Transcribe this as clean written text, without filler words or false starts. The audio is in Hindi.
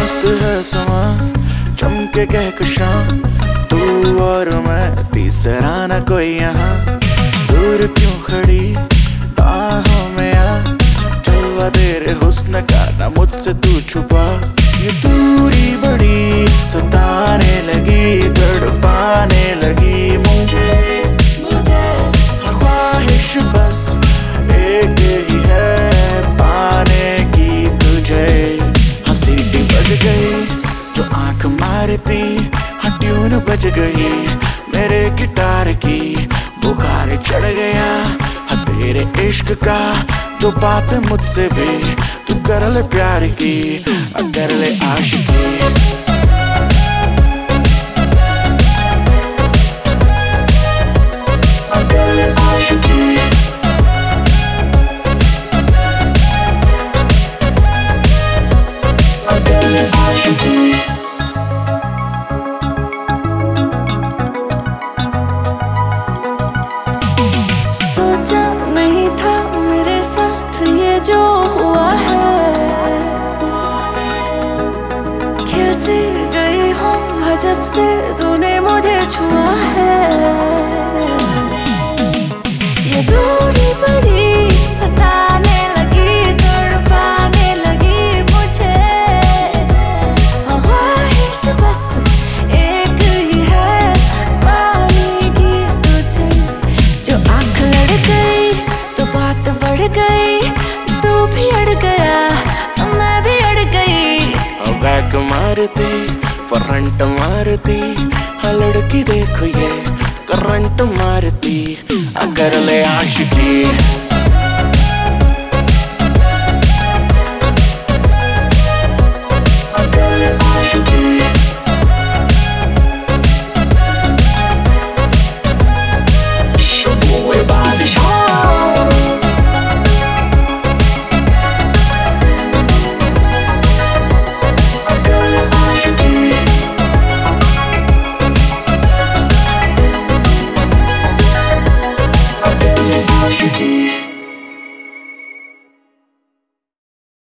मस्त है समा, चमके कहकशां, तू और मैं, तीसरा न कोई यहाँ। दूर क्यों खड़ी बाहों में आ, जलवा तेरे हुस्न का ना मुझसे तू छुपा। ये दूरी बड़ी सताने लगी, तड़पाने लगी मुझे। ख्वाहिश बस एक ही है, पाने की तुझे। हाँ सीटी बज गई जो आंख मारती, हाँ ट्यून बज गई मेरे गिटार की। बुखार चढ़ गया हाँ तेरे इश्क का, जो बात मुझसे भी तू कर ले प्यार की, कर ले आशिकी। कर ले आशिकी, कर ले आशिकी। सोचा नहीं था मेरे साथ ये जो हुआ है, खिल सी गई हूँ जब से तूने मुझे छुआ है। ये दूरी बड़ी सताने लगी, तड़पाने लगी मुझे। ख्वाहिश बस एक ही है, पाने की तुझे। जो आंख लड़ गई तो बात बढ़ गई, तू भी अड़ गया मैं भी अड़ गई। बैक मारती फ्रंट मारती, हाँ लड़की देखो ये करंट मारती। कर ले आशिकी।